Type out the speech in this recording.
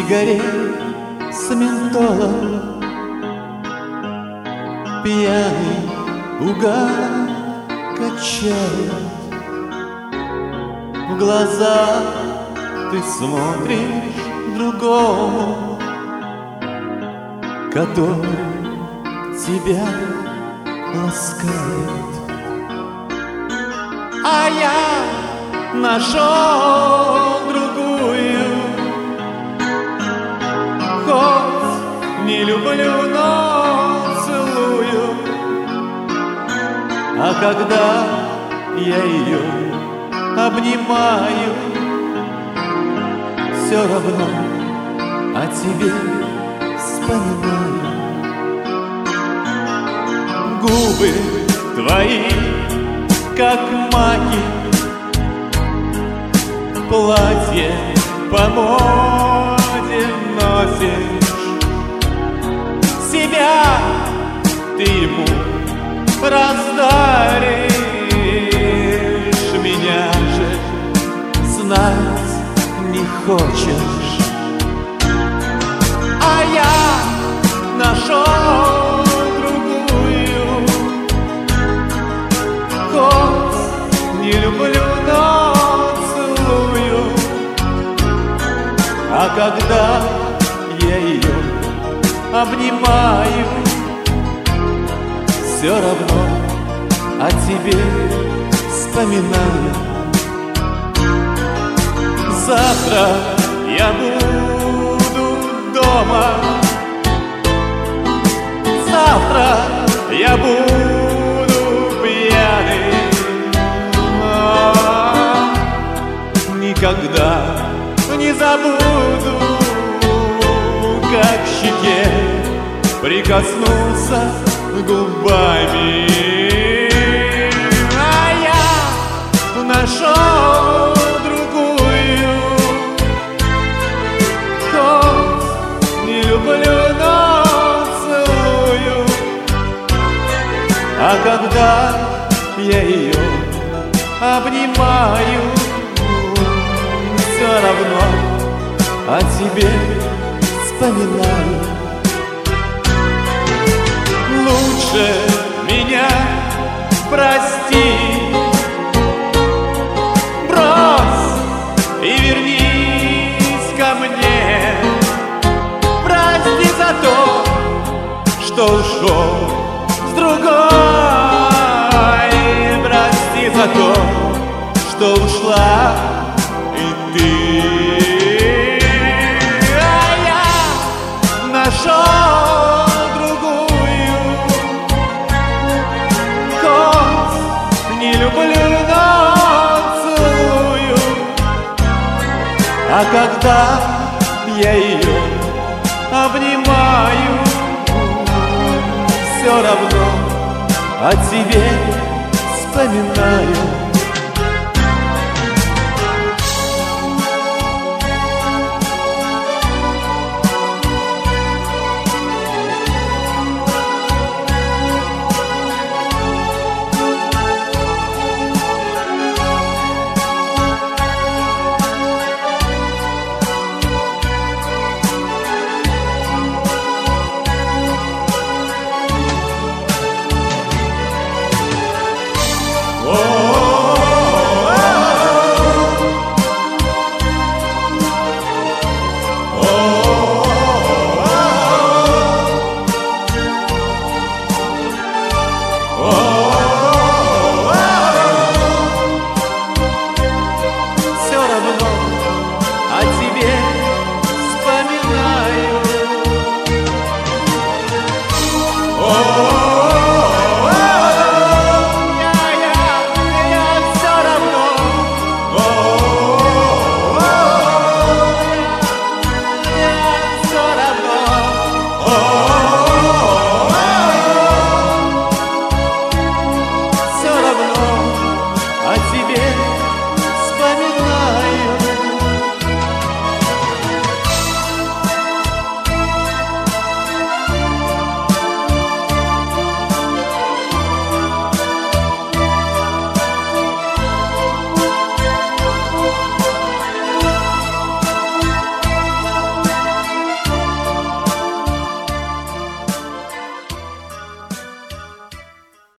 сигарет с ментолом, пьяный угар качает. В глаза ты смотришь другому, который тебя ласкает. А я нашел другую, хоть не люблю, но целую. А когда я ее обнимаю, все равно о тебе вспоминаю. Губы твои, как маки, платье по моде носишь. Себя ты ему раздаришь, меня же знать не хочешь. А я нашел другую, хоть не люблю, но целую. А когда я ее обнимаю, все равно о тебе вспоминаю. Завтра я буду дома, завтра я буду пьяный, никогда не забуду, как к щеке прикоснулся губами. А я нашел другую, хоть не люблю, но целую. А когда я ее обнимаю, все равно о тебе вспоминаю. Лучше меня прости, брось и вернись ко мне. Прости за то, что ушел с другой, прости за то, что ушла и ты. А я нашел другую, хоть не люблю, но целую. А когда я ее обнимаю, все равно о тебе вспоминаю.